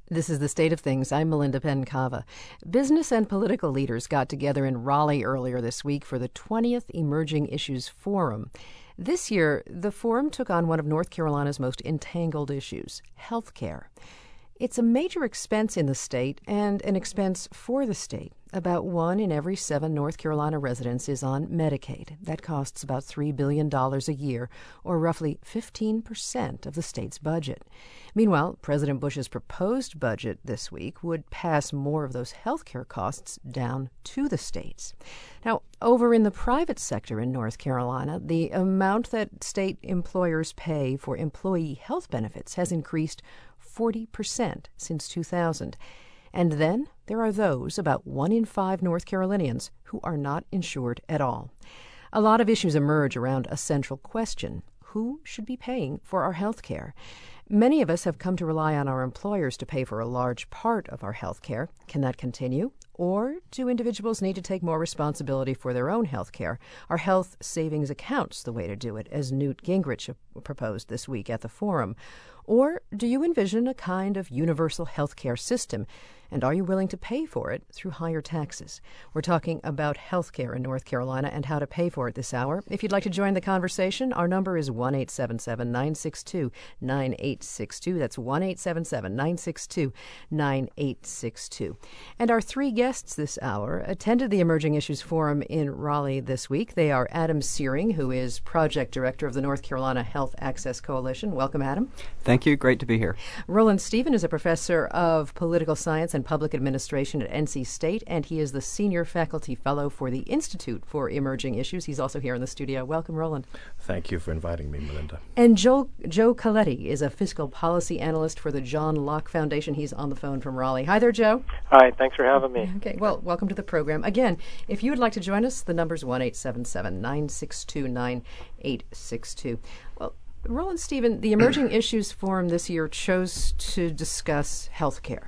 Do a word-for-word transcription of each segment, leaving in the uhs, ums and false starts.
This is The State of Things. I'm Melinda Pencava. Business and political leaders got together in Raleigh earlier this week for the twentieth Emerging Issues Forum. This year, the forum took on one of North Carolina's most entangled issues, health care. It's a major expense in the state and an expense for the state. About one in every seven North Carolina residents is on Medicaid. That costs about three billion dollars a year, or roughly fifteen percent of the state's budget. Meanwhile, President Bush's proposed budget this week would pass more of those health care costs down to the states. Now, over in the private sector in North Carolina, the amount that state employers pay for employee health benefits has increased forty percent since two thousand. And then there are those, about one in five North Carolinians, who are not insured at all. A lot of issues emerge around a central question: who should be paying for our health care? Many of us have come to rely on our employers to pay for a large part of our health care. Can that continue? Or do individuals need to take more responsibility for their own health care? Are health savings accounts the way to do it, as Newt Gingrich proposed this week at the forum? Or do you envision a kind of universal health care system? And are you willing to pay for it through higher taxes? We're talking about health care in North Carolina and how to pay for it this hour. If you'd like to join the conversation, our number is one eight seven seven, nine six two, nine eight six two. That's one eight seven seven, nine six two, nine eight six two. And our three guests this hour attended the Emerging Issues Forum in Raleigh this week. They are Adam Searing, who is Project Director of the North Carolina Health Access Coalition. Welcome, Adam. Thank you. Great to be here. Roland Stephen is a professor of political science and public administration at N C State, and he is the senior faculty fellow for the Institute for Emerging Issues. He's also here in the studio. Welcome, Roland. Thank you for inviting me, Melinda. And Joe, Joe Coletti is a fiscal policy analyst for the John Locke Foundation. He's on the phone from Raleigh. Hi there, Joe. Hi, thanks for having me. Okay, well, welcome to the program. Again, if you would like to join us, the number's one eight seven seven, nine six two, nine eight six two. Well, Roland Stephen, the Emerging Issues Forum this year chose to discuss health care.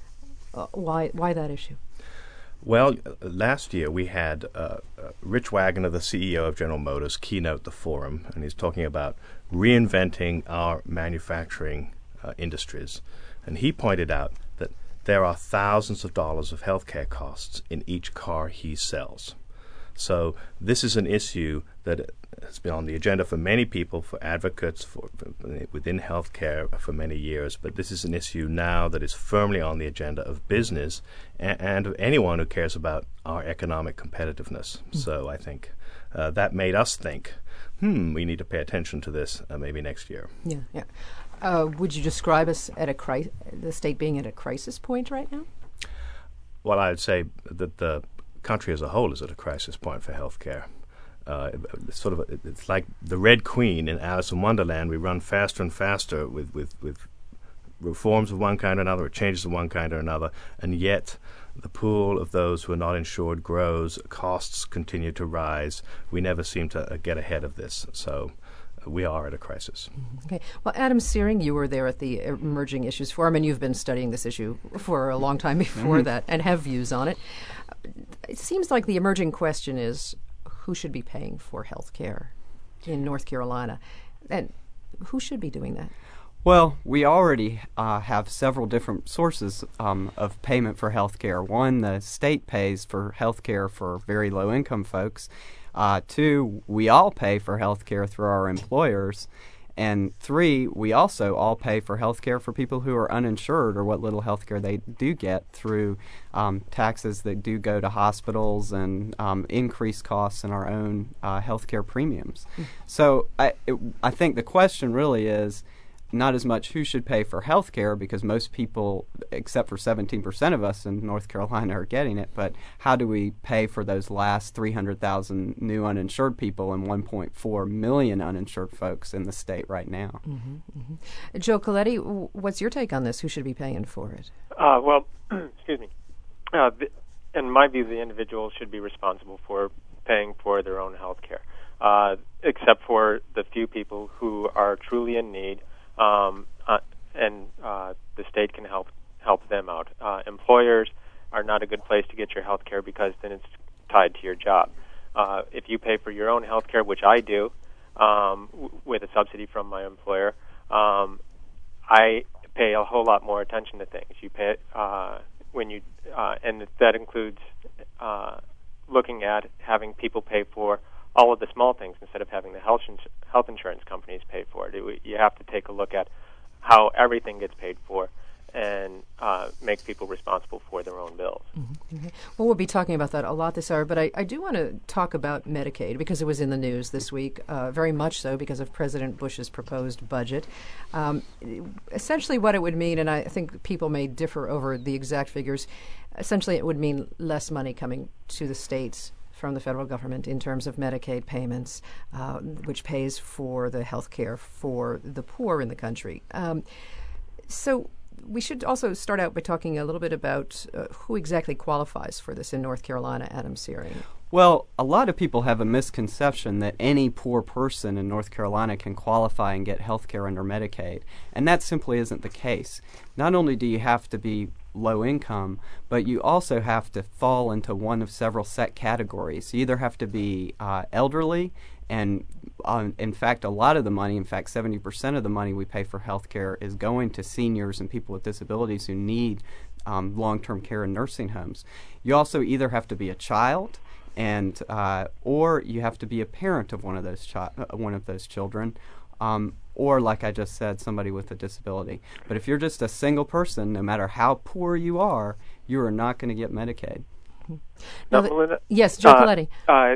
Uh, why why that issue? Well, last year we had uh, uh, Rich Wagner, the C E O of General Motors, keynote the forum, and he's talking about reinventing our manufacturing uh, industries. And he pointed out that there are thousands of dollars of healthcare costs in each car he sells. So this is an issue that has been on the agenda for many people, for advocates for, for within healthcare for many years. But this is an issue now that is firmly on the agenda of business and, and of anyone who cares about our economic competitiveness. Mm. So I think uh, that made us think, hmm, we need to pay attention to this uh, maybe next year. Yeah, yeah. Uh, would you describe us at a cri- the state being at a crisis point right now? Well, I'd say that the country as a whole is at a crisis point for healthcare. Uh, it's sort of a, it's like the Red Queen in Alice in Wonderland. We run faster and faster with, with, with reforms of one kind or another, or changes of one kind or another, and yet the pool of those who are not insured grows. Costs continue to rise. We never seem to uh, get ahead of this. So uh, we are at a crisis. Okay. Well, Adam Searing, you were there at the Emerging Issues Forum, and you've been studying this issue for a long time before mm-hmm. that and have views on it. It seems like the emerging question is who should be paying for health care in North Carolina, and who should be doing that? Well, we already uh, have several different sources um, of payment for health care. One, the state pays for health care for very low-income folks. Uh, two, we all pay for health care through our employers. And three, we also all pay for health care for people who are uninsured, or what little health care they do get through um, taxes that do go to hospitals and um, increased costs in our own uh, health care premiums. Mm. So I, it, I think the question really is not as much who should pay for health care, because most people, except for seventeen percent of us in North Carolina, are getting it, but how do we pay for those last three hundred thousand new uninsured people and one point four million uninsured folks in the state right now? Mm-hmm, mm-hmm. Joe Coletti, what's your take on this? Who should be paying for it? Uh, well, excuse me. Uh, the, in my view, the individual should be responsible for paying for their own health care, uh, except for the few people who are truly in need. Um, uh, and uh, the state can help help them out. Uh, employers are not a good place to get your health care, because then it's tied to your job. Uh, if you pay for your own health care, which I do, um, w- with a subsidy from my employer, um, I pay a whole lot more attention to things. You pay uh, when you, uh, and that includes uh, looking at having people pay for all of the small things instead of having the health ins- health insurance companies pay for it. it. You have to take a look at how everything gets paid for and uh, make people responsible for their own bills. Mm-hmm. Okay. Well, we'll be talking about that a lot this hour, but I, I do want to talk about Medicaid because it was in the news this week, uh, very much so because of President Bush's proposed budget. Um, essentially what it would mean, and I think people may differ over the exact figures, essentially it would mean less money coming to the states from the federal government in terms of Medicaid payments, uh, which pays for the health care for the poor in the country. Um, so we should also start out by talking a little bit about uh, who exactly qualifies for this in North Carolina, Adam Searing. Well, a lot of people have a misconception that any poor person in North Carolina can qualify and get health care under Medicaid, and that simply isn't the case. Not only do you have to be low income, but you also have to fall into one of several set categories. You either have to be uh, elderly, and uh, in fact, a lot of the money, in fact, seventy percent of the money we pay for health care is going to seniors and people with disabilities who need um, long-term care in nursing homes. You also either have to be a child, and uh, or you have to be a parent of one of those chi- uh, one of those children, um, or like I just said, somebody with a disability. But if you're just a single person, no matter how poor you are, you are not going to get Medicaid. Mm-hmm. Now, the, Melinda, yes, Joe uh, Coletti. Uh,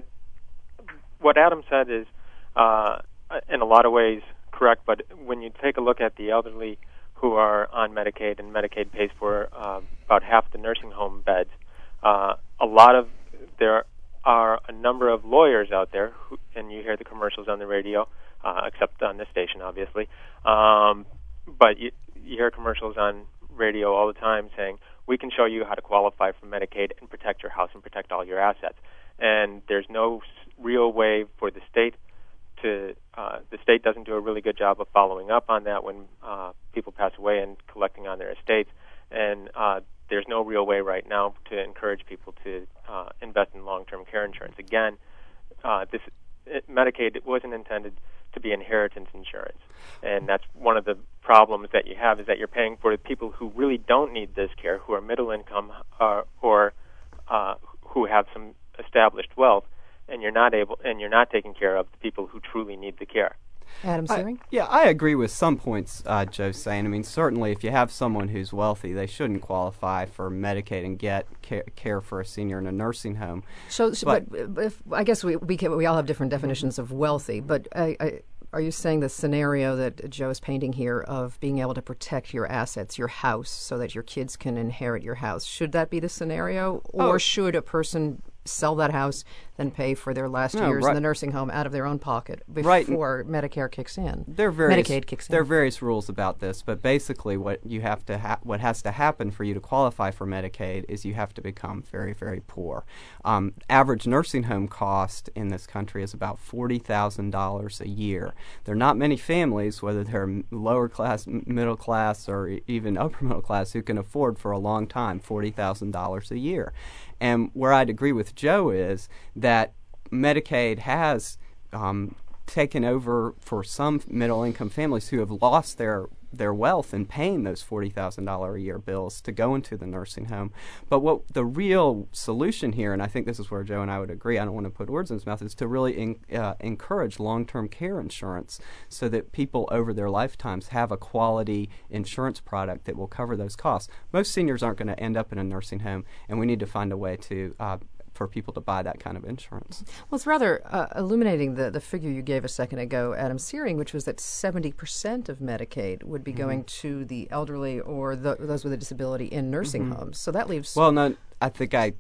what Adam said is, uh, in a lot of ways, correct. But when you take a look at the elderly who are on Medicaid, and Medicaid pays for uh, about half the nursing home beds, uh, a lot of there are a number of lawyers out there, who, and you hear the commercials on the radio, uh, except on this station, obviously. Um, but you, you hear commercials on radio all the time saying, we can show you how to qualify for Medicaid and protect your house and protect all your assets. And there's no real way for the state to, uh, the state doesn't do a really good job of following up on that when uh, people pass away and collecting on their estates. And uh, there's no real way right now to encourage people to uh, invest in long-term care insurance. Again, uh, this it, Medicaid it wasn't intended to be inheritance insurance, and that's one of the problems that you have is that you're paying for the people who really don't need this care, who are middle income uh, or uh, who have some established wealth, and you're not able and you're not taking care of the people who truly need the care. Adam Searing? I, yeah, I agree with some points uh, Joe's saying. I mean, certainly if you have someone who's wealthy, they shouldn't qualify for Medicaid and get care, care for a senior in a nursing home. So, so but, but if, I guess we we, can, we all have different definitions of wealthy, but I, I, are you saying the scenario that Joe is painting here of being able to protect your assets, your house, so that your kids can inherit your house, should that be the scenario? Or oh. should a person sell that house, then pay for their last no, years right. in the nursing home out of their own pocket before right. Medicare kicks in? There are various, Medicaid kicks in. There are various rules about this, but basically what you have to ha- what has to happen for you to qualify for Medicaid is you have to become very, very poor. Um, average nursing home cost in this country is about forty thousand dollars a year. There are not many families, whether they're lower class, middle class, or even upper middle class, who can afford for a long time forty thousand dollars a year. And where I'd agree with Joe is that Medicaid has um, taken over for some middle-income families who have lost their their wealth in paying those forty thousand dollars a year bills to go into the nursing home. But what the real solution here, and I think this is where Joe and I would agree, I don't want to put words in his mouth, is to really in, uh, encourage long-term care insurance so that people over their lifetimes have a quality insurance product that will cover those costs. Most seniors aren't going to end up in a nursing home, and we need to find a way to uh, for people to buy that kind of insurance. Well, it's rather uh, illuminating the, the figure you gave a second ago, Adam Searing, which was that seventy percent of Medicaid would be mm-hmm. going to the elderly or the, those with a disability in nursing mm-hmm. homes. So that leaves... Well, no, I think I...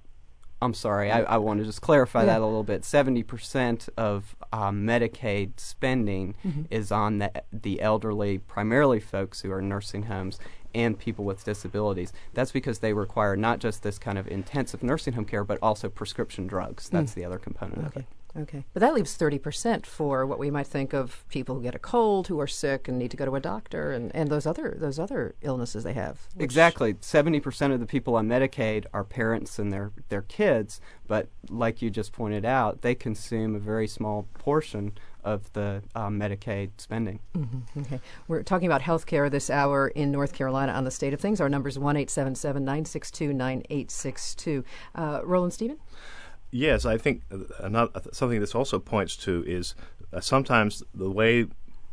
I'm sorry, I, I want to just clarify yeah. that a little bit. seventy percent of um, Medicaid spending mm-hmm. is on the, the elderly, primarily folks who are in nursing homes, and people with disabilities. That's because they require not just this kind of intensive nursing home care, but also prescription drugs. That's mm. the other component okay. of it. Okay. But that leaves thirty percent for what we might think of people who get a cold, who are sick and need to go to a doctor, and, and those other those other illnesses they have. Exactly. seventy percent of the people on Medicaid are parents and their, their kids, but like you just pointed out, they consume a very small portion of the uh, Medicaid spending. Mm-hmm. Okay. We're talking about health care this hour in North Carolina on the State of Things. Our number is one eight seven seven, nine six two, nine eight six two. Uh, Roland Stephen? Yes, I think another, something this also points to is uh, sometimes the way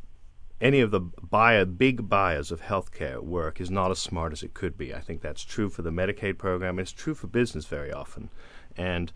any of the buyer, big buyers of healthcare work is not as smart as it could be. I think that's true for the Medicaid program. It's true for business very often. And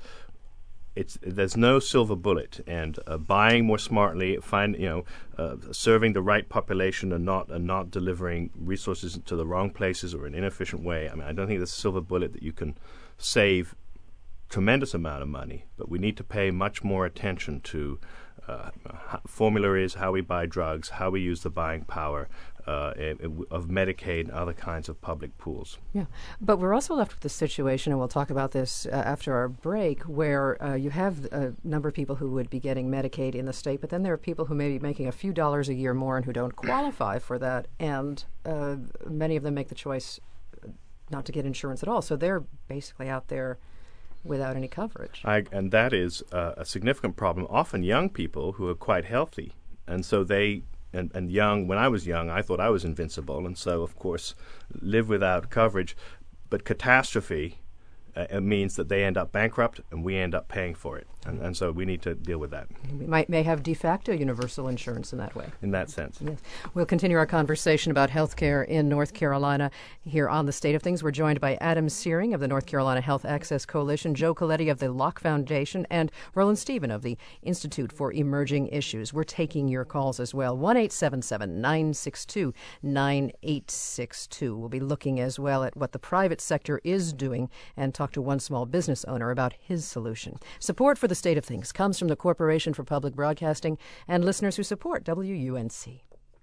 it's there's no silver bullet. And uh, buying more smartly, find you know, uh, serving the right population and not and not delivering resources to the wrong places or in an inefficient way. I mean, I don't think there's a silver bullet that you can save tremendous amount of money, but we need to pay much more attention to uh, formularies, how we buy drugs, how we use the buying power uh, of Medicaid and other kinds of public pools. Yeah, but we're also left with the situation, and we'll talk about this uh, after our break, where uh, you have a number of people who would be getting Medicaid in the state, but then there are people who may be making a few dollars a year more and who don't qualify for that, and uh, many of them make the choice not to get insurance at all. So they're basically out there without any coverage. I, and that is uh, a significant problem. Often young people who are quite healthy, and so they, and, and young, when I was young, I thought I was invincible, and so, of course, live without coverage. But catastrophe uh, means that they end up bankrupt, and we end up paying for it. And, and so we need to deal with that. We might may have de facto universal insurance in that way. In that sense. Yes. We'll continue our conversation about health care in North Carolina here on The State of Things. We're joined by Adam Searing of the North Carolina Health Access Coalition, Joe Coletti of the Locke Foundation, and Roland Stephen of the Institute for Emerging Issues. We're taking your calls as well. one eight seven seven, nine six two, nine eight six two. We'll be looking as well at what the private sector is doing and talk to one small business owner about his solution. Support for The State of Things comes from the Corporation for Public Broadcasting and listeners who support W U N C.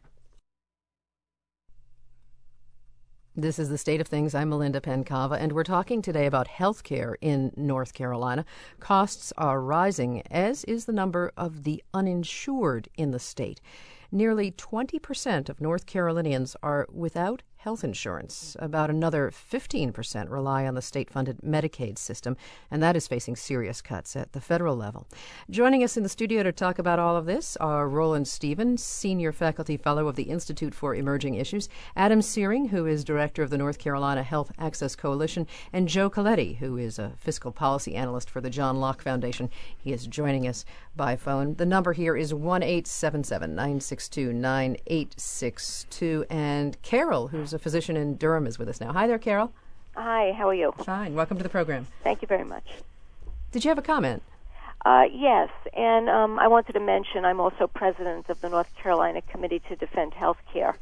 This is The State of Things. I'm Melinda Pencava, and we're talking today about health care in North Carolina. Costs are rising, as is the number of the uninsured in the state. Nearly twenty percent of North Carolinians are without health insurance. About another fifteen percent rely on the state-funded Medicaid system, and that is facing serious cuts at the federal level. Joining us in the studio to talk about all of this are Roland Stephen, Senior Faculty Fellow of the Institute for Emerging Issues, Adam Searing, who is Director of the North Carolina Health Access Coalition, and Joe Coletti, who is a Fiscal Policy Analyst for the John Locke Foundation. He is joining us by phone. The number here is one eight seven seven, nine six two, nine eight six two, and Carol, who's a physician in Durham, is with us now. Hi there, Carol. Hi, how are you? Fine. Welcome to the program. Thank you very much. Did you have a comment? Uh, yes, and um, I wanted to mention I'm also president of the North Carolina Committee to Defend Health Care.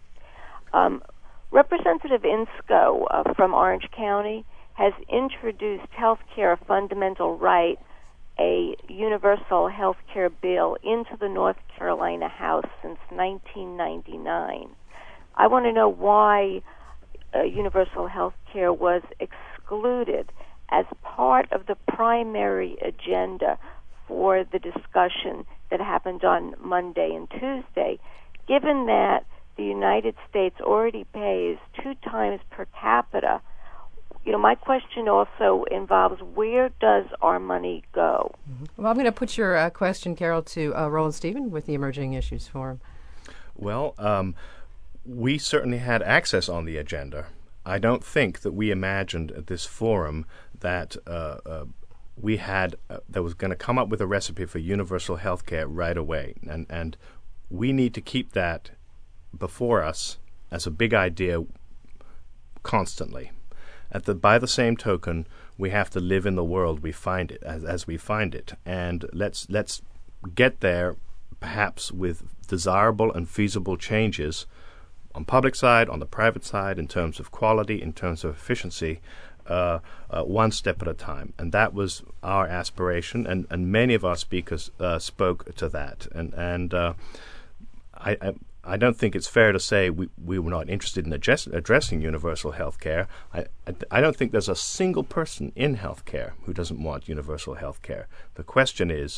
Um, Representative Insco uh, from Orange County has introduced health care a fundamental right, a universal health care bill, into the North Carolina House since nineteen ninety-nine. I want to know why uh, universal health care was excluded as part of the primary agenda for the discussion that happened on Monday and Tuesday, given that the United States already pays two times per capita. You know, my question also involves, where does our money go? Mm-hmm. Well, I'm going to put your uh, question, Carol, to uh, Roland Stephen with the Emerging Issues Forum. Well, um, we certainly had access on the agenda. I don't think that we imagined at this forum that uh, uh, we had uh, that was going to come up with a recipe for universal health care right away, and and we need to keep that before us as a big idea constantly. At the by the same token, we have to live in the world we find it as as we find it, and let's let's get there perhaps with desirable and feasible changes on public side, on the private side, in terms of quality, in terms of efficiency, uh, uh, one step at a time. And that was our aspiration, and, and many of our speakers uh, spoke to that. And and uh, I, I I don't think it's fair to say we, we were not interested in address, addressing universal health care. I, I, I don't think there's a single person in health care who doesn't want universal health care. The question is,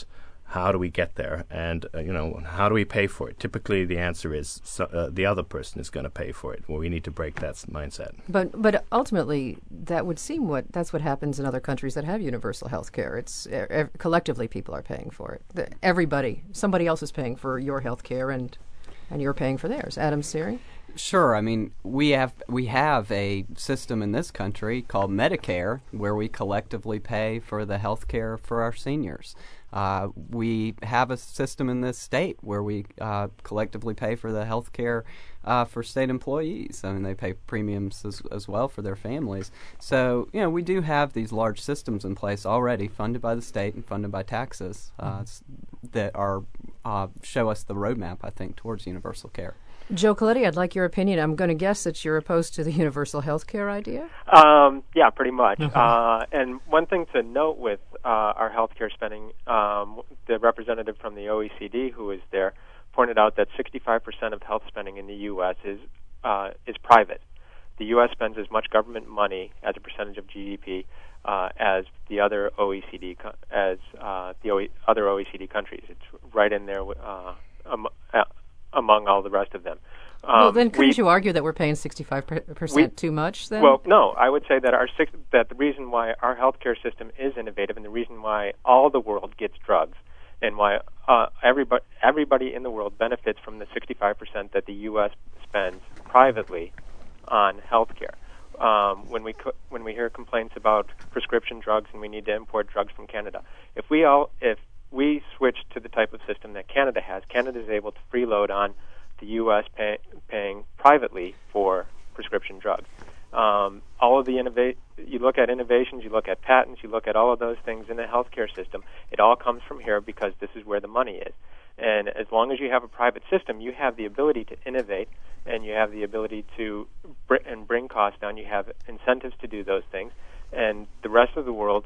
how do we get there? And, uh, you know, how do we pay for it? Typically, the answer is so, uh, the other person is going to pay for it. Well, we need to break that mindset. But but ultimately, that would seem what that's what happens in other countries that have universal health care. It's uh, collectively people are paying for it. The, everybody, somebody else is paying for your health care, and and you're paying for theirs. Adam Seary? Sure. I mean, we have we have a system in this country called Medicare, where we collectively pay for the health care for our seniors. Uh, we have a system in this state where we uh, collectively pay for the health care uh, for state employees. I mean, they pay premiums as, as well for their families. So, you know, we do have these large systems in place already, funded by the state and funded by taxes, uh, mm-hmm. that are uh, show us the roadmap, I think, towards universal care. Joe Coletti, I'd like your opinion. I'm going to guess that you're opposed to the universal health care idea? Um, yeah, pretty much. uh, and one thing to note with uh, our healthcare spending, um, the representative from the O E C D who was there pointed out that sixty-five percent of health spending in the U S is uh, is private. The U S spends as much government money as a percentage of G D P uh, as the other O E C D co- as uh, the o- other O E C D countries. It's right in there uh, um, uh, among all the rest of them. Um, well, then couldn't we, you argue that we're paying sixty-five percent too much then? Well, no. I would say that our six, that the reason why our healthcare system is innovative and the reason why all the world gets drugs and why uh, everybody, everybody in the world benefits from the sixty-five percent that the U S spends privately on healthcare. Um, when we co- when we hear complaints about prescription drugs and we need to import drugs from Canada, if we all if we switch to the type of system that Canada has, Canada is able to freeload on the U S pay, paying privately for prescription drugs. Um, all of the innovate, you look at innovations, you look at patents, you look at all of those things in the healthcare system. It all comes from here because this is where the money is. And as long as you have a private system, you have the ability to innovate, and you have the ability to br- and bring costs down. You have incentives to do those things, and the rest of the world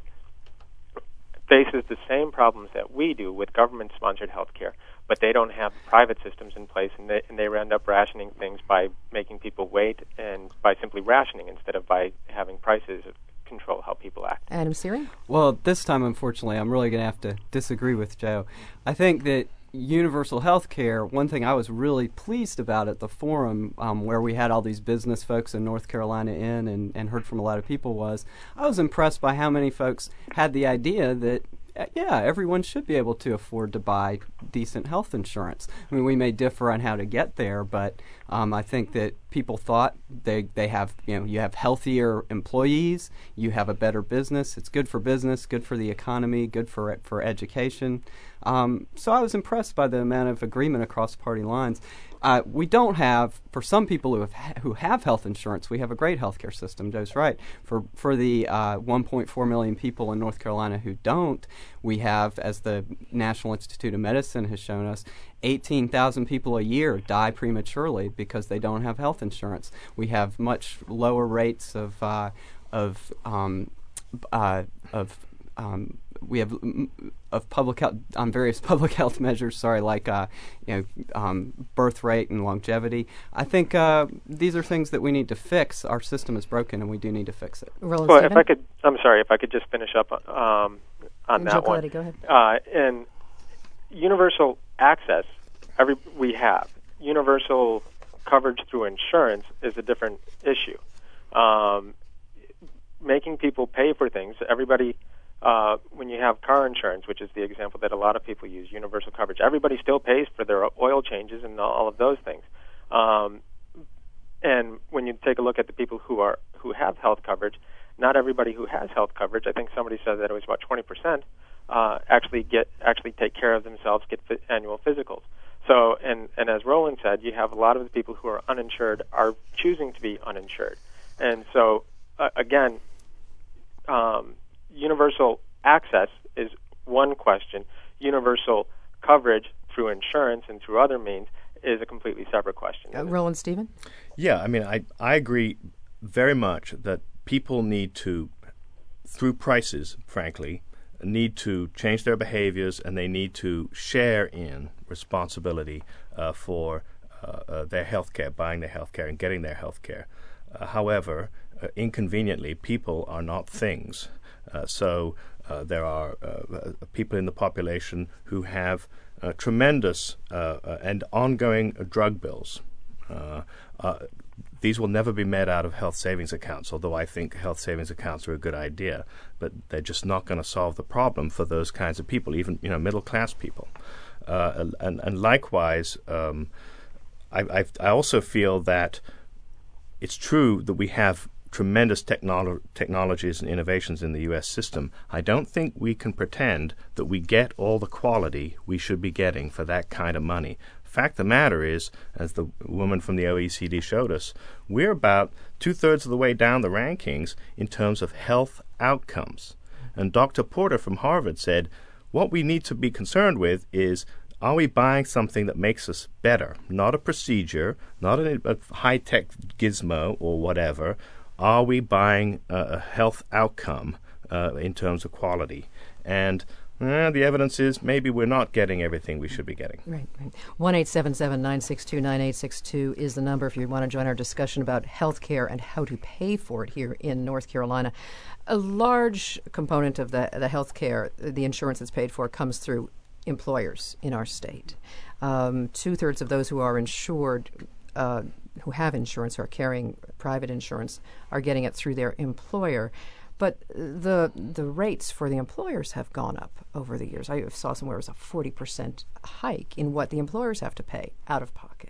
faces the same problems that we do with government-sponsored health care, but they don't have private systems in place, and they, and they end up rationing things by making people wait and by simply rationing instead of by having prices control how people act. Adam Seary? Well, this time, unfortunately, I'm really going to have to disagree with Joe. I think that universal health care, one thing I was really pleased about at the forum um, where we had all these business folks in North Carolina in and, and heard from a lot of people was I was impressed by how many folks had the idea that, uh, yeah, everyone should be able to afford to buy decent health insurance. I mean, we may differ on how to get there, but um, I think that people thought they, they have, you know, you have healthier employees, you have a better business, it's good for business, good for the economy, good for for education. Um, so I was impressed by the amount of agreement across party lines. Uh, we don't have, for some people who have who have health insurance, we have a great healthcare system. Joe's right. For for the uh, one point four million people in North Carolina who don't, we have, as the National Institute of Medicine has shown us, eighteen thousand people a year die prematurely because they don't have health insurance. We have much lower rates of uh, of um, uh, of um, we have mm, of public health on um, various public health measures. Sorry, like uh, you know, um, birth rate and longevity. I think uh, these are things that we need to fix. Our system is broken, and we do need to fix it. Roland well, Stephen? if I could, I'm sorry, if I could just finish up um, on Joe that Coletti, one. go ahead. Uh, in universal access, every we have universal coverage through insurance is a different issue. Um, making people pay for things, everybody. Uh, when you have car insurance, which is the example that a lot of people use, universal coverage, everybody still pays for their oil changes and all of those things. Um, and when you take a look at the people who are who have health coverage, not everybody who has health coverage, I think somebody said that it was about twenty percent, uh, actually get actually take care of themselves, get f- annual physicals. So, and, and as Roland said, you have a lot of the people who are uninsured are choosing to be uninsured. And so, uh, again, um, universal access is one question. Universal coverage through insurance and through other means is a completely separate question. Uh, Roland Stephen? Yeah, I mean, I, I agree very much that people need to, through prices, frankly, need to change their behaviors, and they need to share in responsibility uh, for uh, uh, their health care, buying their health care and getting their health care. Uh, however, uh, inconveniently, people are not things. Uh, so uh, there are uh, people in the population who have uh, tremendous uh, uh, and ongoing uh, drug bills. Uh, uh, these will never be met out of health savings accounts, although I think health savings accounts are a good idea, but they're just not going to solve the problem for those kinds of people, even you know middle-class people. Uh, and, and likewise, um, I, I, I also feel that it's true that we have tremendous technolo- technologies and innovations in the U S system. I don't think we can pretend that we get all the quality we should be getting for that kind of money. Fact of the matter is, as the woman from the O E C D showed us, we're about two-thirds of the way down the rankings in terms of health outcomes. And Doctor Porter from Harvard said, what we need to be concerned with is, are we buying something that makes us better? Not a procedure, not a, a high-tech gizmo or whatever. Are we buying a, a health outcome uh, in terms of quality? And Uh, the evidence is maybe we're not getting everything we should be getting. Right, right. one eight seven seven, nine six two, nine eight six two is the number if you want to join our discussion about health care and how to pay for it here in North Carolina. A large component of the, the health care, the insurance that's paid for, comes through employers in our state. Um, two-thirds of those who are insured, uh, who have insurance or are carrying private insurance, are getting it through their employer. But the the rates for the employers have gone up over the years. I saw somewhere it was a forty percent hike in what the employers have to pay out of pocket.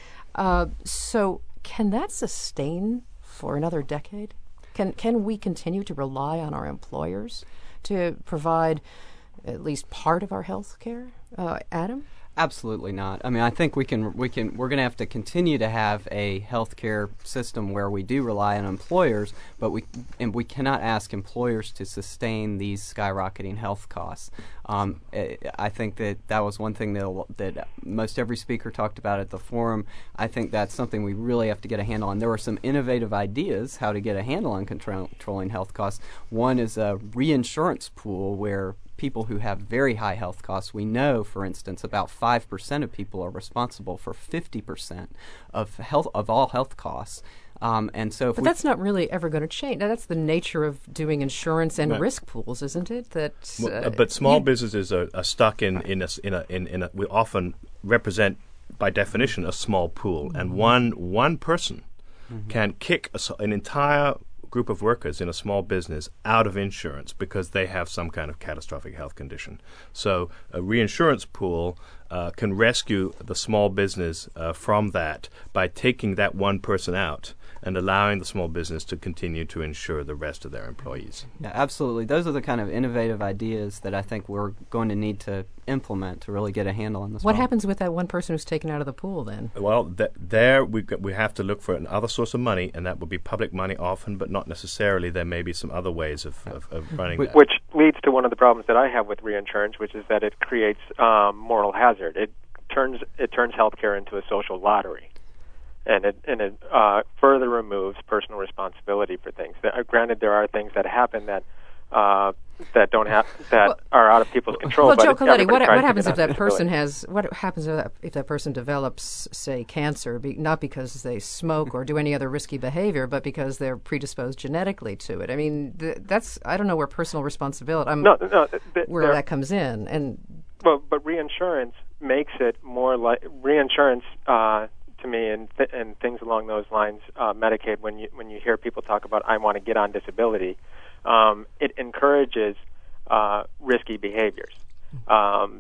Uh, so can that sustain for another decade? Can can we continue to rely on our employers to provide at least part of our health care? Uh, Adam? Absolutely not. I mean, I think we can we can we're going to have to continue to have a healthcare system where we do rely on employers, but we and we cannot ask employers to sustain these skyrocketing health costs. Um, I think that that was one thing that that most every speaker talked about at the forum. I think that's something we really have to get a handle on. There were some innovative ideas how to get a handle on control, controlling health costs. One is a reinsurance pool where people who have very high health costs, we know, for instance, about five percent of people are responsible for fifty percent of health of all health costs. Um, and so, if but we that's not really ever going to change. Now, that's the nature of doing insurance and right. risk pools, isn't it? That, uh, well, but small businesses are, are stuck in in a, in a in in a, we often represent by definition a small pool, mm-hmm. and one one person mm-hmm. can kick a, an entire group of workers in a small business out of insurance because they have some kind of catastrophic health condition. So a reinsurance pool uh, can rescue the small business uh, from that by taking that one person out and allowing the small business to continue to insure the rest of their employees. Yeah, absolutely. Those are the kind of innovative ideas that I think we're going to need to implement to really get a handle on this What problem. happens with that one person who's taken out of the pool then? Well, th- there we g- we have to look for another source of money, and that would be public money often, but not necessarily. There may be some other ways of, of, of running which, that. Which leads to one of the problems that I have with reinsurance, which is that it creates um, moral hazard. It turns it turns healthcare into a social lottery. And it and it uh, further removes personal responsibility for things. Uh, granted, there are things that happen that uh, that don't have that well, are out of people's control. Well, but Joe Coletti, what, what happens if that person has? What happens if that, if that person develops, say, cancer? Be, not because they smoke or do any other risky behavior, but because they're predisposed genetically to it. I mean, th- that's I don't know where personal responsibility. I'm, no, no, th- where that comes in, and well, but reinsurance makes it more like reinsurance. Uh, to me, and th- and things along those lines, uh, Medicaid. When you when you hear people talk about I want to get on disability, um, it encourages uh, risky behaviors, um,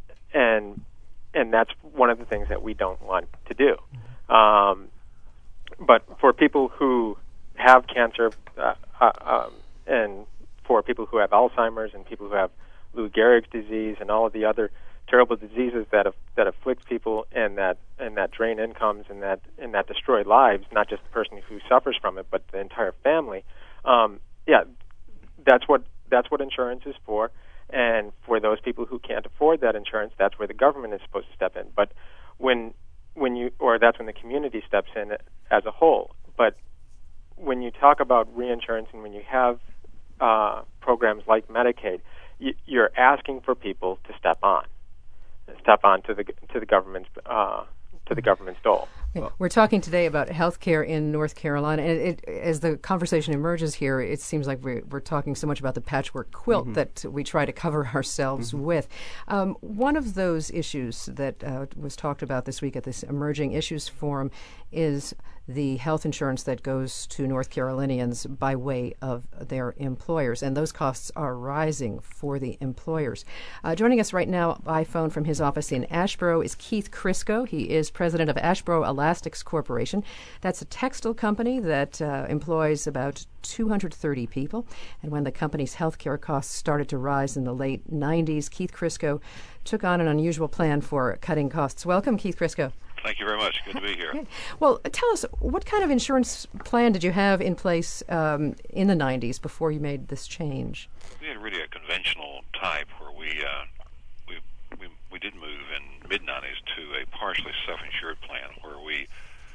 and and that's one of the things that we don't want to do. Um, but for people who have cancer, uh, uh, um, and for people who have Alzheimer's and people who have Lou Gehrig's disease and all of the other terrible diseases that that afflict people and that and that drain incomes and that and that destroy lives, not just the person who suffers from it, but the entire family. Um, yeah, that's what that's what insurance is for. And for those people who can't afford that insurance, that's where the government is supposed to step in. But when when you or that's when the community steps in as a whole. But when you talk about reinsurance and when you have uh, programs like Medicaid, you, you're asking for people to step on. step on to the to the government's uh, to the government's dole. Okay. We're talking today about health care in North Carolina. And it, it, as the conversation emerges here, it seems like we're, we're talking so much about the patchwork quilt mm-hmm. that we try to cover ourselves mm-hmm. with. Um, one of those issues that uh, was talked about this week at this Emerging Issues Forum is the health insurance that goes to North Carolinians by way of their employers. And those costs are rising for the employers. Uh, joining us right now by phone from his office in Asheboro is Keith Crisco. He is president of Asheboro Elastics Corporation. That's a textile company that uh, employs about two hundred thirty people. And when the company's health care costs started to rise in the late nineties, Keith Crisco took on an unusual plan for cutting costs. Welcome, Keith Crisco. Thank you very much. Good to be here. Okay. Well, tell us, what kind of insurance plan did you have in place um, in the nineties before you made this change? We had really a conventional type where we uh, we, we we did move in mid nineties to a partially self-insured plan where we,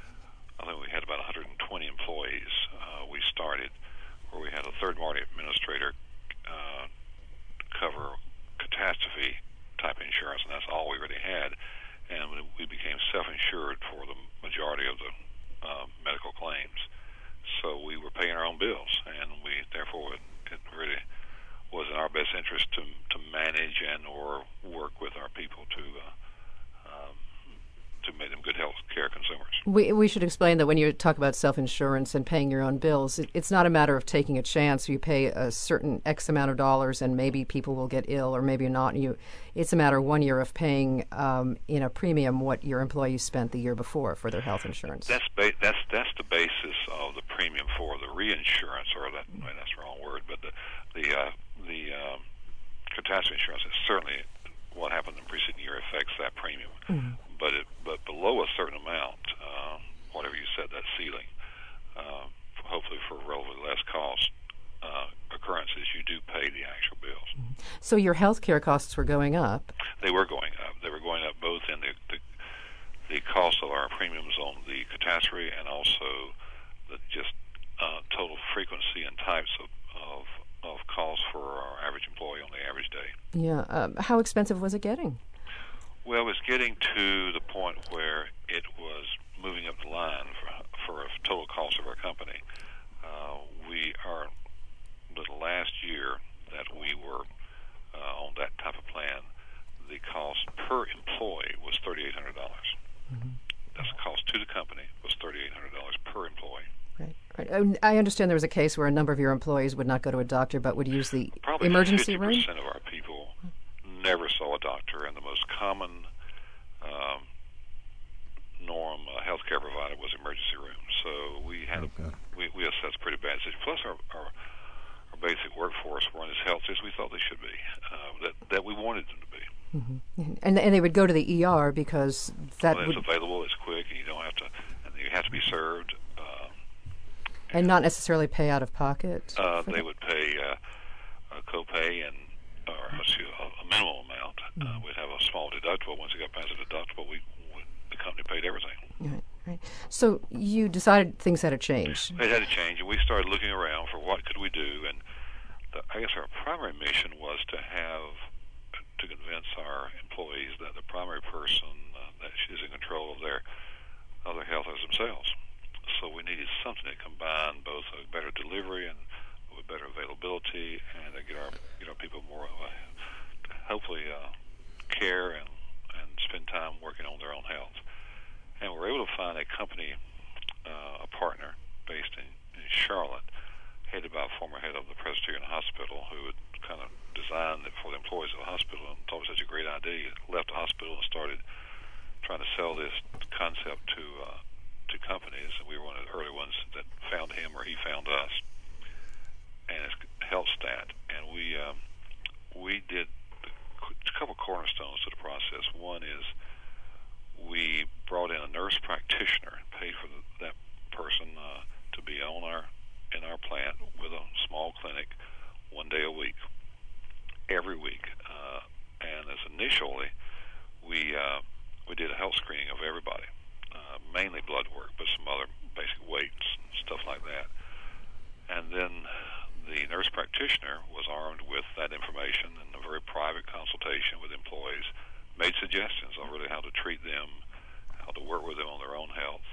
I think we had about one hundred twenty employees. Uh, we started where we had a third-party administrator uh, cover catastrophe type insurance, and that's all we really had. And we became self-insured for the majority of the uh, medical claims. So we were paying our own bills, and we therefore it, it really was in our best interest to to manage and or work with our people to uh, um, to make them good health care consumers. We we should explain that when you talk about self-insurance and paying your own bills, it, it's not a matter of taking a chance. You pay a certain X amount of dollars, and maybe people will get ill, or maybe not. And you, it's a matter of one year of paying um, in a premium what your employees spent the year before for their health insurance. That's ba- that's that's the basis of the premium for the reinsurance, or that I mean, that's the wrong word, but the the uh, the um, catastrophe insurance is certainly what happened in the preceding year affects that premium. Mm-hmm. But it, but below a certain amount, uh, whatever you said, that ceiling, uh, hopefully for relatively less cost uh, occurrences, you do pay the actual bills. Mm-hmm. So your health care costs were going up? They were going up. They were going up both in the the, the cost of our premiums on the catastrophe and also the just uh, total frequency and types of, of, of costs for our average employee on the average day. Yeah. Um, how expensive was it getting? Well, it was getting to the point where it was moving up the line for, for a total cost of our company. Uh, we are, the last year that we were uh, on that type of plan, the cost per employee was three thousand eight hundred dollars. Mm-hmm. That's the cost to the company was three thousand eight hundred dollars per employee. Right, right. I understand there was a case where a number of your employees would not go to a doctor but would use the Probably emergency room? Probably fifty percent of our people never saw a doctor, and the most common um, norm uh, healthcare provider was emergency room. So we had okay. a, we, we assessed pretty bad situation. Plus, our, our our basic workforce weren't as healthy as we thought they should be, uh, that that we wanted them to be. Mm-hmm. And and they would go to the E R because that well, would it's available, it's quick, and you don't have to, and you have to be served. Uh, and, and not necessarily pay out of pocket. Uh, they that? would pay uh, a copay and or a, a minimal amount. Mm-hmm. Uh, we'd have a small deductible. Once it got past the deductible, we, we the company paid everything. Right, right. So you decided things had to change. It had to change, and we started looking around for what could we do. And the, I guess our primary mission was to have to convince our employees that the primary person uh, that is in control of their of their health is themselves. So we needed something that combined both a better delivery and with better availability, and to get our get our people more uh, hopefully uh, care and and spend time working on their own health. And we were able to find a company, uh, a partner based in, in Charlotte, headed by a former head of the Presbyterian Hospital, who had kind of designed it for the employees of the hospital and thought it was such a great idea. He left the hospital and started trying to sell this concept to uh, to companies. And we were one of the early ones that found him, or he found us. And it's HealthStat, and we um, we did a couple cornerstones to the process. One is we brought in a nurse practitioner and paid for the, that person uh, to be on our in our plant with a small clinic one day a week, every week. Uh, and as initially, we uh, we did a health screening of everybody, uh, mainly blood work, but some other basic weights and stuff like that. And then the nurse practitioner was armed with that information and a very private consultation with employees, made suggestions on really how to treat them, how to work with them on their own health,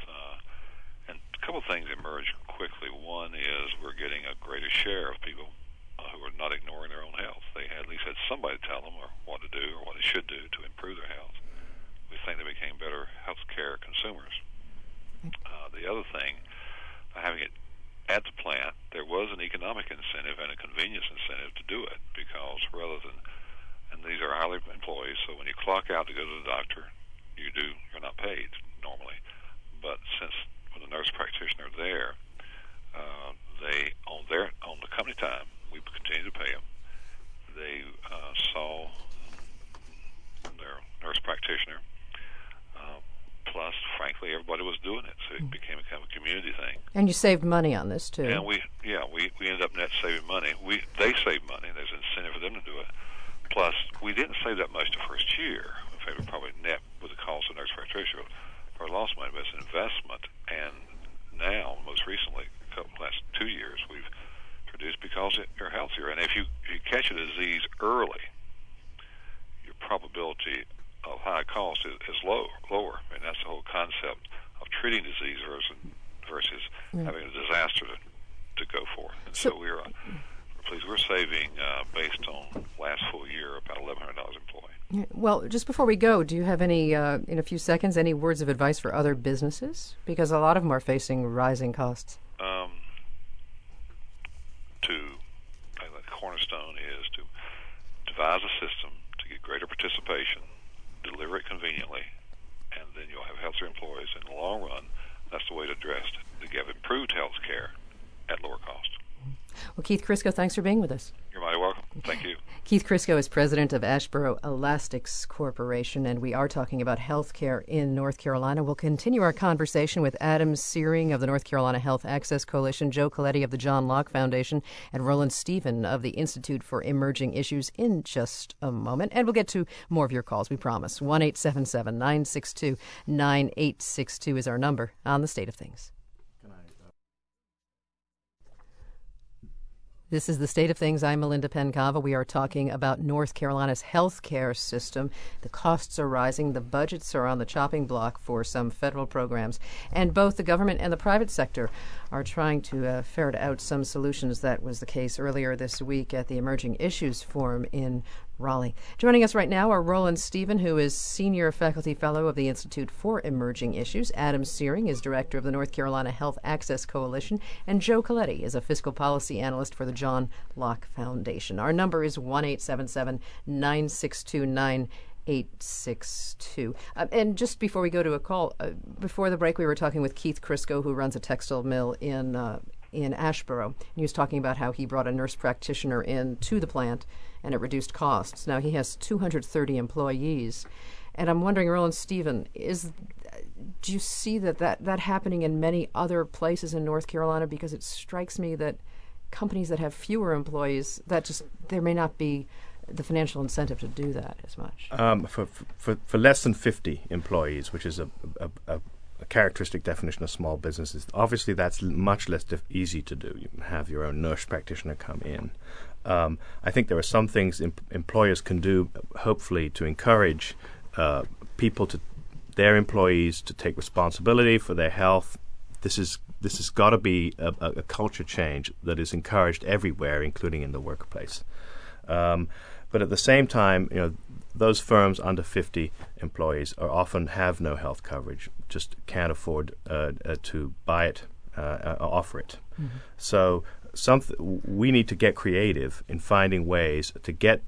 share of people uh, who are not ignoring their own health. They had, at least had somebody tell them or what to do or what they should do to improve their health. We think they became better health care consumers. Uh, the other thing, by having it at the plant, there was an economic incentive and a convenience incentive to do it, because rather than, and these are hourly employees, so when you clock out to go to the doctor, you do, you're not paid normally. But since with a nurse practitioner there, uh, they, on their, on the company time, we continue to pay them. They uh, saw their nurse practitioner, uh, plus, frankly, everybody was doing it, so it mm. became a kind of a community thing. And you saved money on this, too. And we, yeah, we, we ended up net saving money. We They saved money. There's an incentive for them to do it. Plus, we didn't save that much the first year. In fact, we probably net with the cost of nurse practitioner for lost money, but it's an investment. And now, most recently, the last two years, we've reduced because it, you're healthier. And if you, if you catch a disease early, your probability of high cost is, is low, lower. And that's the whole concept of treating disease versus, versus mm. having a disaster to, to go for. And so, so we're, uh, we're pleased. We're saving, uh, based on last full year, about eleven hundred dollars employee. Well, just before we go, do you have any, uh, in a few seconds, any words of advice for other businesses? Because a lot of them are facing rising costs. Um, to, I think the cornerstone is to devise a system to get greater participation, deliver it conveniently, and then you'll have healthier employees. In the long run, that's the way to address it, to give improved health care at lower cost. Well, Keith Crisco, thanks for being with us. You're mighty welcome. Thank you. Keith Crisco is president of Asheboro Elastics Corporation, and we are talking about health care in North Carolina. We'll continue our conversation with Adam Searing of the North Carolina Health Access Coalition, Joe Coletti of the John Locke Foundation, and Roland Stephen of the Institute for Emerging Issues in just a moment. And we'll get to more of your calls, we promise. one eight seven seven, nine six two, nine eight six two is our number on The State of Things. This is The State of Things. I'm Melinda Pencava. We are talking about North Carolina's health care system. The costs are rising. The budgets are on the chopping block for some federal programs. And both the government and the private sector are trying to uh, ferret out some solutions. That was the case earlier this week at the Emerging Issues Forum in Raleigh. Joining us right now are Roland Stephen, who is Senior Faculty Fellow of the Institute for Emerging Issues. Adam Searing is Director of the North Carolina Health Access Coalition. And Joe Coletti is a Fiscal Policy Analyst for the John Locke Foundation. Our number is one eight seven seven, nine six two, nine eight six two. Uh, and just before we go to a call, uh, before the break we were talking with Keith Crisco, who runs a textile mill in uh, in Asheboro. And he was talking about how he brought a nurse practitioner in to the plant and it reduced costs. Now he has two hundred thirty employees. And I'm wondering, Roland Stephen, is do you see that, that that happening in many other places in North Carolina? Because it strikes me that companies that have fewer employees, that just there may not be the financial incentive to do that as much. Um, for, for for less than fifty employees, which is a, a, a a characteristic definition of small businesses. Obviously, that's l- much less dif- easy to do. You have your own nurse practitioner come in. Um, I think there are some things em- employers can do, hopefully, to encourage uh, people to their employees to take responsibility for their health. This is this has got to be a, a, a culture change that is encouraged everywhere, including in the workplace. Um, but at the same time, you know, those firms under fifty employees are often have no health coverage, just can't afford uh, uh, to buy it, uh, uh, offer it. Mm-hmm. So something we need to get creative in finding ways to get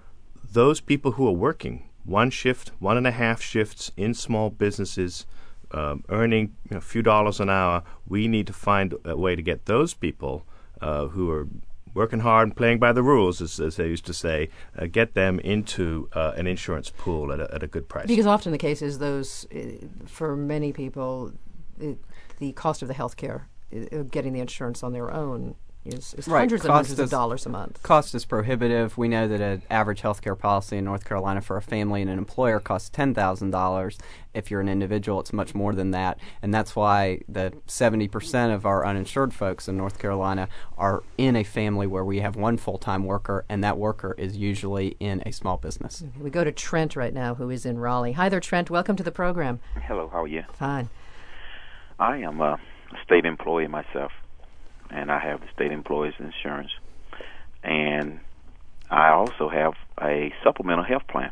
those people who are working one shift, one and a half shifts in small businesses, um, earning you know, a few dollars an hour. We need to find a way to get those people uh, who are working hard and playing by the rules, as, as they used to say, uh, get them into uh, an insurance pool at a, at a good price. Because often the case is those, uh, for many people, it, the cost of the health care, uh, getting the insurance on their own, is, is right. hundreds cost and hundreds is, of dollars a month. Cost is prohibitive. We know that an average health care policy in North Carolina for a family and an employer costs ten thousand dollars. If you're an individual, it's much more than that. And that's why the seventy percent of our uninsured folks in North Carolina are in a family where we have one full-time worker, and that worker is usually in a small business. We go to Trent right now, who is in Raleigh. Hi there, Trent. Welcome to the program. Hello, how are you? Fine. I am a state employee myself, and I have the state employees insurance. and I also have a supplemental health plan.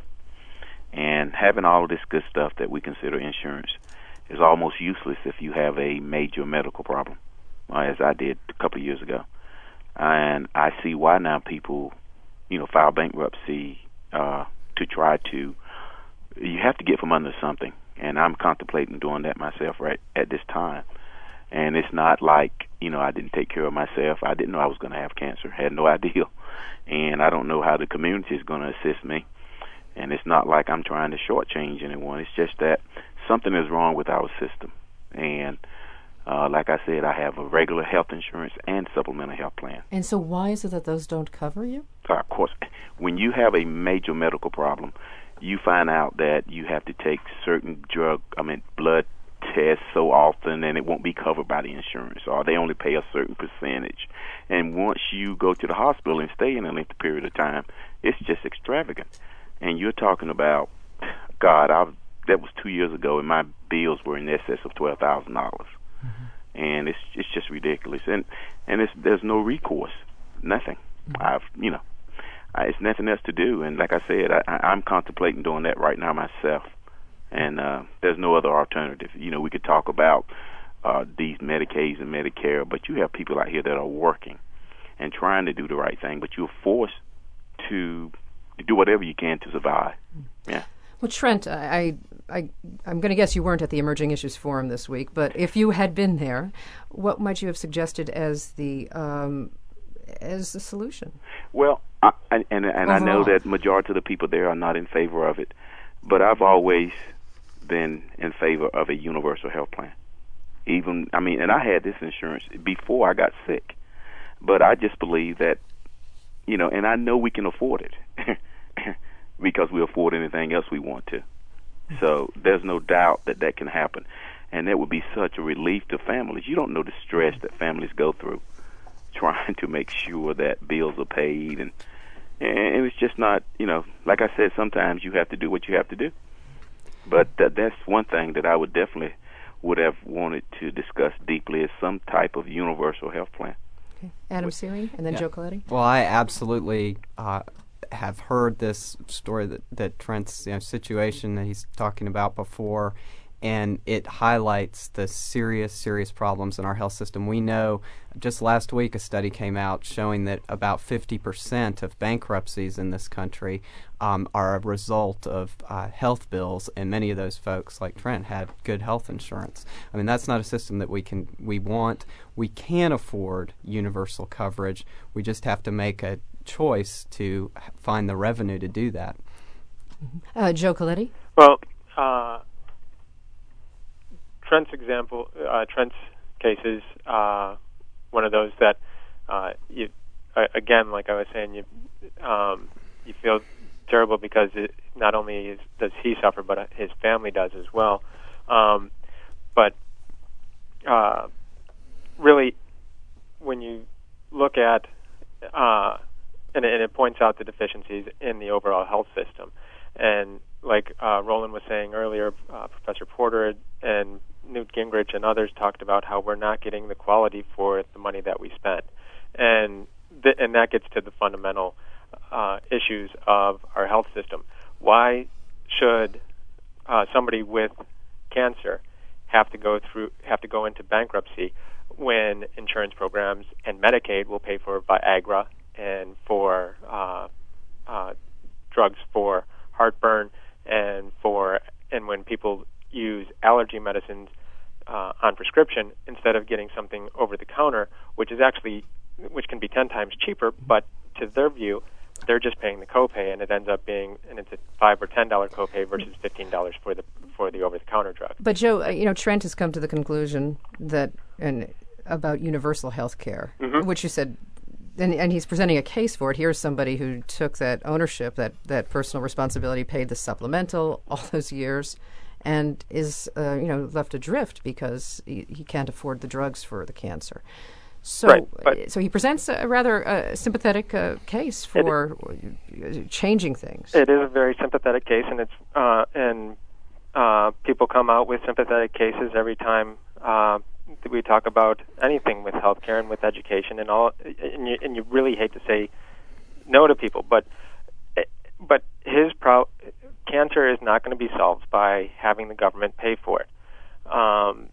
And having all of this good stuff that we consider insurance is almost useless if you have a major medical problem, as I did a couple of years ago. And I see why now people, you know, file bankruptcy uh, to try to, you have to get from under something. And I'm contemplating doing that myself right at this time. And it's not like, you know, I didn't take care of myself. I didn't know I was going to have cancer. Had no idea. And I don't know how the community is going to assist me. And it's not like I'm trying to shortchange anyone. It's just that something is wrong with our system. And uh, like I said, I have a regular health insurance and supplemental health plan. And so why is it that those don't cover you? Uh, of course, when you have a major medical problem, you find out that you have to take certain drug, I mean, blood tests so often, and it won't be covered by the insurance, or they only pay a certain percentage. And once you go to the hospital and stay in a lengthy period of time, it's just extravagant. And you're talking about, God, I, that was two years ago, and my bills were in excess of twelve thousand dollars. Mm-hmm. And it's it's just ridiculous. And and it's, there's no recourse, nothing. Mm-hmm. I've, you know, I, it's nothing else to do. And like I said, I, I'm contemplating doing that right now myself. And uh, there's no other alternative. You know, we could talk about uh, these Medicaids and Medicare, but you have people out here that are working and trying to do the right thing, but you're forced to do whatever you can to survive. Yeah. Well, Trent, I, I, I'm going to guess you weren't at the Emerging Issues Forum this week, but if you had been there, what might you have suggested as the um, as the solution? Well, I, and and, and I know that majority of the people there are not in favor of it, but I've always been in favor of a universal health plan. Even, I mean, and I had this insurance before I got sick, but I just believe that, you know, and I know we can afford it because we afford anything else we want to. So there's no doubt that that can happen, and that would be such a relief to families. You don't know the stress that families go through trying to make sure that bills are paid, and and it's just not, you know, like I said, sometimes you have to do what you have to do. But that, that's one thing that I would definitely would have wanted to discuss deeply, is some type of universal health plan. Okay. Adam Seary, and then yeah. Joe Coletti. Well, I absolutely uh, have heard this story that, that Trent's you know, situation that he's talking about before, and it highlights the serious, serious problems in our health system. We know just last week a study came out showing that about fifty percent of bankruptcies in this country um, are a result of uh, health bills, and many of those folks, like Trent, had good health insurance. I mean, that's not a system that we can we want. We can afford universal coverage. We just have to make a choice to find the revenue to do that. Uh, Joe Coletti? Well, uh, Trent's example, uh, Trent's case is uh, one of those that uh, you, uh, again, like I was saying, you um, you feel terrible because it, not only is, does he suffer, but his family does as well. Um, but uh, really, when you look at uh, and, and it points out the deficiencies in the overall health system, and like uh, Roland was saying earlier, uh, Professor Porter and Newt Gingrich and others talked about how we're not getting the quality for the money that we spent, and th- and that gets to the fundamental uh, issues of our health system. Why should uh, somebody with cancer have to go through have to go into bankruptcy when insurance programs and Medicaid will pay for Viagra and for uh, uh, drugs for heartburn and for and when people use allergy medicines uh, on prescription instead of getting something over the counter, which is actually which can be ten times cheaper, but to their view, they're just paying the copay, and it ends up being and it's a five or ten dollar copay versus fifteen dollars for the for the over the counter drug. But Joe, uh, you know, Trent has come to the conclusion that and about universal health care, mm-hmm. which you said. And, and he's presenting a case for it. Here's somebody who took that ownership, that, that personal responsibility, paid the supplemental all those years, and is uh, you know left adrift because he, he can't afford the drugs for the cancer. So, right, so he presents a rather uh, sympathetic uh, case for it, changing things. It is a very sympathetic case, and it's uh, and uh, people come out with sympathetic cases every time. Uh, we talk about anything with healthcare and with education and all, and you, and you really hate to say no to people. But but his pro- cancer is not going to be solved by having the government pay for it. Um,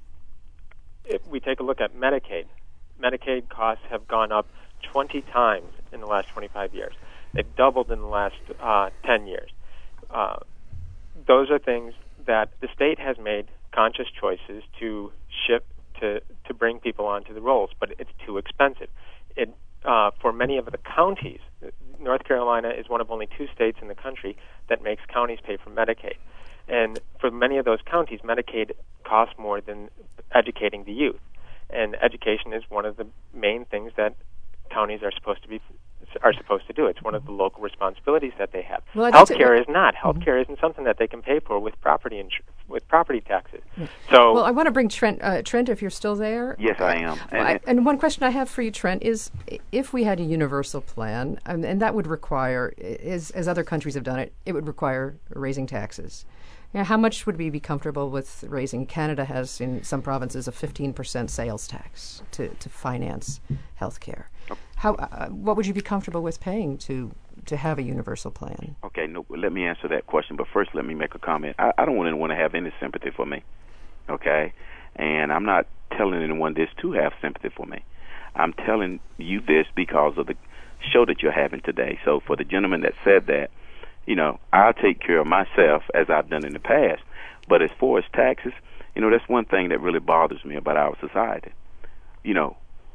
if we take a look at Medicaid, Medicaid costs have gone up twenty times in the last twenty-five years. They've doubled in the last uh, ten years. Uh, those are things that the state has made conscious choices to ship to to bring people onto the rolls, but it's too expensive. It uh, for many of the counties, North Carolina is one of only two states in the country that makes counties pay for Medicaid, and for many of those counties, Medicaid costs more than educating the youth, and education is one of the main things that counties are supposed to be are supposed to do. It's one of the local responsibilities that they have. Well, healthcare is not. Healthcare mm-hmm. isn't something that they can pay for with property insur- with property taxes. So, well, I want to bring Trent. Uh, Trent, if you're still there. Yes, I am. And, I, and one question I have for you, Trent, is if we had a universal plan, um, and that would require, as, as other countries have done it, it would require raising taxes. You know, how much would we be comfortable with raising? Canada has, in some provinces, a fifteen percent sales tax to, to finance health care. How, uh, what would you be comfortable with paying to to have a universal plan? Okay, no, let me answer that question. But first, let me make a comment. I, I don't want anyone to have any sympathy for me, okay? And I'm not telling anyone this to have sympathy for me. I'm telling you this because of the show that you're having today. So for the gentleman that said that, you know, I'll take care of myself as I've done in the past. But as far as taxes, you know, that's one thing that really bothers me about our society. You know,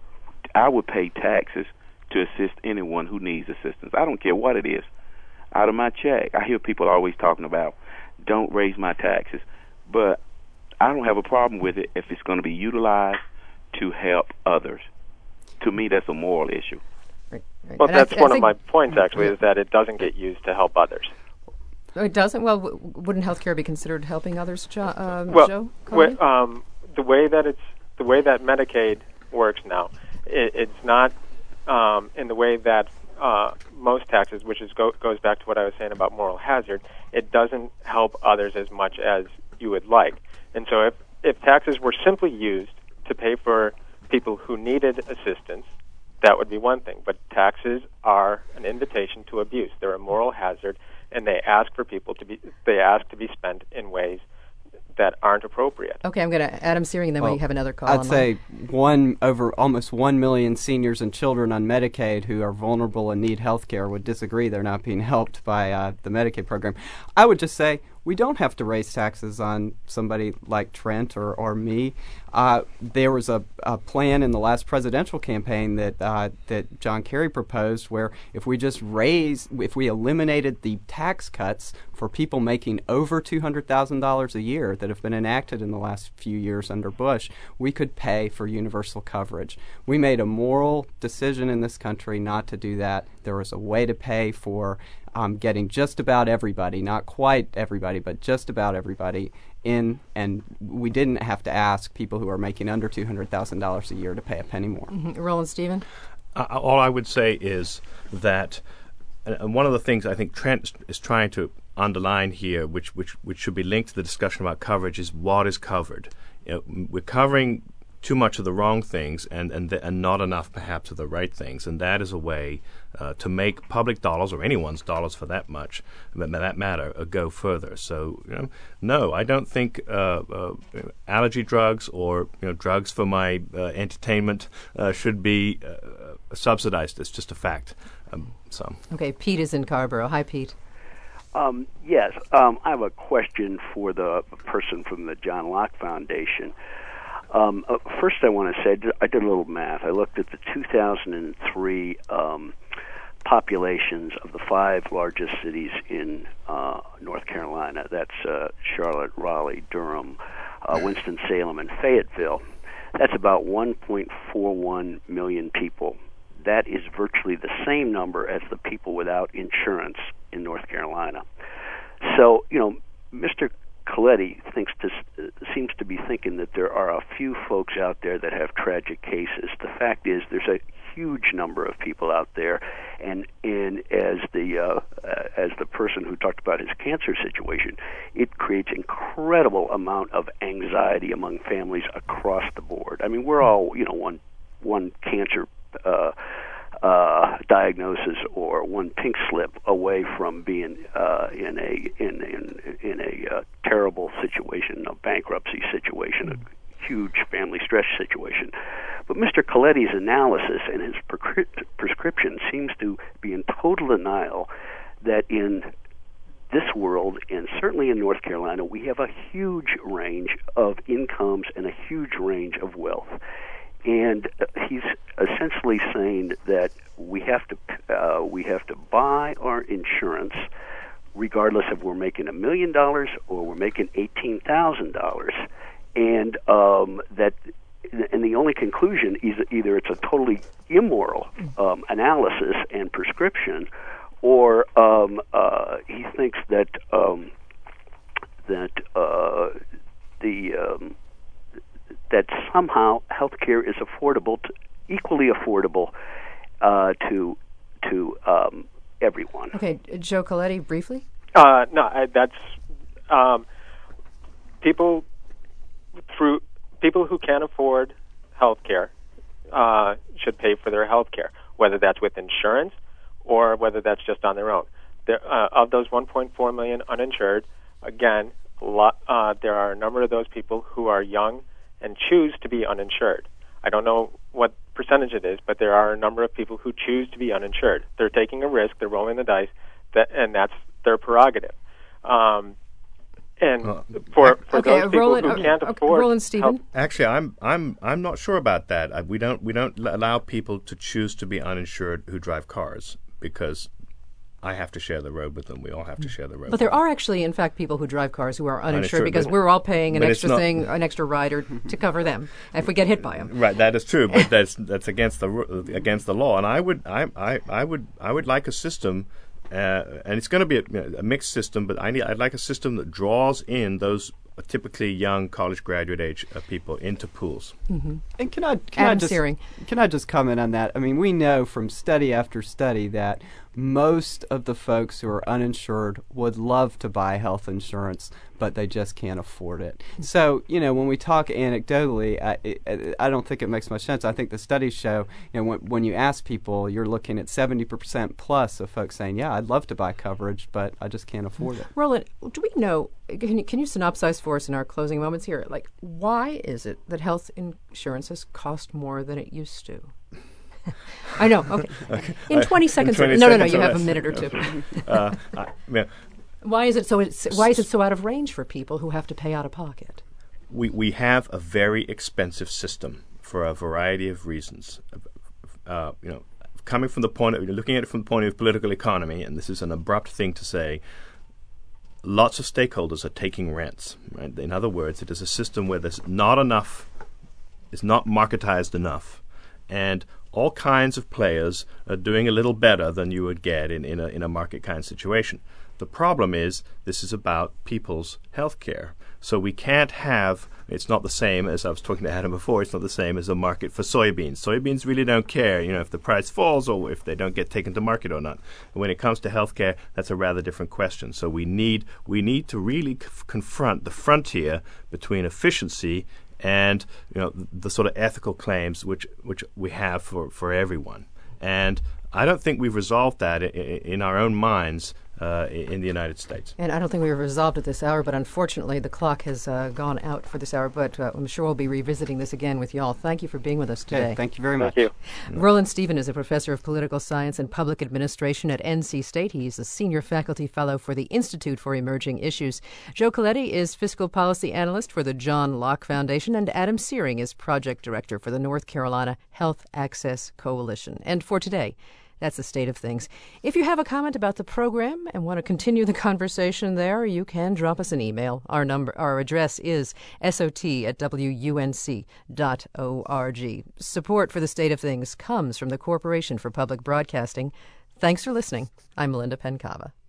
I would pay taxes to assist anyone who needs assistance. I don't care what it is. Out of my check. I hear people always talking about, don't raise my taxes. But I don't have a problem with it if it's going to be utilized to help others. To me, that's a moral issue. Right, right. Well, And that's I th- one I of my think, points, actually, is that it doesn't get used to help others. Oh, it doesn't? Well, w- wouldn't healthcare be considered helping others, jo- um, Well, Joe? wh- um, the way that it's the way that Medicaid works now, it, it's not um, in the way that uh, most taxes, which is go, goes back to what I was saying about moral hazard. It doesn't help others as much as you would like. And so, if if taxes were simply used to pay for people who needed assistance, that would be one thing. But taxes are an invitation to abuse. They're a moral hazard, and they ask for people to be they ask to be spent in ways that aren't appropriate. Okay, I'm going to Adam Searing, and then well, we have another call. I'd online. say one over almost one million seniors and children on Medicaid who are vulnerable and need health care would disagree they're not being helped by uh, the Medicaid program. I would just say we don't have to raise taxes on somebody like Trent or, or me. Uh, there was a, a plan in the last presidential campaign that uh, that John Kerry proposed where if we just raise, if we eliminated the tax cuts for people making over two hundred thousand dollars a year that have been enacted in the last few years under Bush, we could pay for universal coverage. We made a moral decision in this country not to do that. There was a way to pay for Um, getting just about everybody, not quite everybody, but just about everybody in, and we didn't have to ask people who are making under two hundred thousand dollars a year to pay a penny more. Mm-hmm. Roland Stephen? Uh, all I would say is that uh, one of the things I think Trent is trying to underline here, which, which, which should be linked to the discussion about coverage, is what is covered. You know, we're covering too much of the wrong things and and, th- and not enough perhaps of the right things, and that is a way uh, to make public dollars, or anyone's dollars for that much, that matter, uh, go further. So, you know, no, I don't think uh, uh, allergy drugs or you know drugs for my uh, entertainment uh, should be uh, subsidized. It's just a fact. Um, so Okay, Pete is in Carborough. Hi, Pete. Um, yes, um, I have a question for the person from the John Locke Foundation. Um, uh, first, I want to say I did a little math. I looked at the two thousand three um, populations of the five largest cities in uh, North Carolina. That's uh, Charlotte, Raleigh, Durham, uh, Winston-Salem, and Fayetteville. That's about one point four one million people. That is virtually the same number as the people without insurance in North Carolina. So, you know, Mister Coletti thinks to, uh, seems to be thinking that there are a few folks out there that have tragic cases. The fact is, there's a huge number of people out there, and and as the uh, uh, as the person who talked about his cancer situation, it creates incredible amount of anxiety among families across the board. I mean, we're all you know one one cancer uh, uh, diagnosis diagnosis or one pink slip away from being uh, in a in in, in a uh, terrible situation, a bankruptcy situation, a huge family stress situation. But Mister Coletti's analysis and his prescri- prescription seems to be in total denial that in this world, and certainly in North Carolina, we have a huge range of incomes and a huge range of wealth. And uh, he's essentially saying that we have to uh, we have to buy our insurance, regardless if we're making a million dollars or we're making eighteen thousand dollars, and um, that and the only conclusion is either it's a totally immoral um, analysis and prescription, or um, uh, he thinks that um, that uh, the um, that somehow healthcare is affordable, to, equally affordable uh, to to um, everyone. Okay, Joe Coletti, briefly. Uh, no, I, that's um, people through people who can't afford healthcare uh, should pay for their healthcare, whether that's with insurance or whether that's just on their own. There, uh, of those one point four million uninsured, again, a lot, uh, there are a number of those people who are young and choose to be uninsured. I don't know what percentage it is, but there are a number of people who choose to be uninsured. They're taking a risk, they're rolling the dice, that, and that's their prerogative. Um, and uh, for, for okay, those people Roland, who okay, can't okay, afford Roland Stephen. help, Actually, I'm I'm I'm not sure about that. I, we don't we don't allow people to choose to be uninsured who drive cars, because I have to share the road with them. We all have to share the road. But there are actually, in fact, people who drive cars who are uninsured, Uninsured, because but- we're all paying an but it's extra not- thing, an extra rider to cover them if we get hit by them. Right, that is true, but that's that's against the ru- against the law. And I would I I, I would I would like a system, uh, and it's going to be a, you know, a mixed system. But I need I'd like a system that draws in those typically young college graduate age uh, people into pools. Mm-hmm. And can I can Adam I just Searing. can I just comment on that? I mean, we know from study after study that most of the folks who are uninsured would love to buy health insurance, but they just can't afford it. So, you know, when we talk anecdotally, I, it, I don't think it makes much sense. I think the studies show, you know, when, when you ask people, you're looking at seventy percent plus of folks saying, yeah, I'd love to buy coverage, but I just can't afford it. Roland, do we know, can you, can you synopsize for us in our closing moments here, like, why is it that health insurance has cost more than it used to? I know, okay. Okay. In twenty Uh, seconds. in twenty no, no, no, seconds you or have a less. minute or two. uh, I, yeah. Why is it so it's, why is it so out of range for people who have to pay out of pocket? We we have a very expensive system for a variety of reasons. Uh, you know, coming from the point of looking at it from the point of political economy, and this is an abrupt thing to say. Lots of stakeholders are taking rents. Right? In other words, it is a system where there's not enough, it's not marketized enough, and all kinds of players are doing a little better than you would get in, in a in a market kind of situation. The problem is this is about people's health care. So we can't have, it's not the same as I was talking to Adam before, it's not the same as a market for soybeans. Soybeans really don't care, you know, if the price falls or if they don't get taken to market or not. And when it comes to healthcare, that's a rather different question. So we need we need to really c- confront the frontier between efficiency and, you know, the, the sort of ethical claims which which we have for, for everyone. And I don't think we've resolved that in, in our own minds uh, in the United States. And I don't think we were resolved at this hour, but unfortunately the clock has uh, gone out for this hour. But uh, I'm sure we'll be revisiting this again with y'all. Thank you for being with us today. Okay, thank you very much. Thank you. Roland Stephen is a professor of political science and public administration at N C State. He's a senior faculty fellow for the Institute for Emerging Issues. Joe Coletti is fiscal policy analyst for the John Locke Foundation, and Adam Searing is project director for the North Carolina Health Access Coalition. And for today, that's the state of things. If you have a comment about the program and want to continue the conversation there, you can drop us an email. Our number, our address is S O T at W U N C dot org. Support for the state of things comes from the Corporation for Public Broadcasting. Thanks for listening. I'm Melinda Pencava.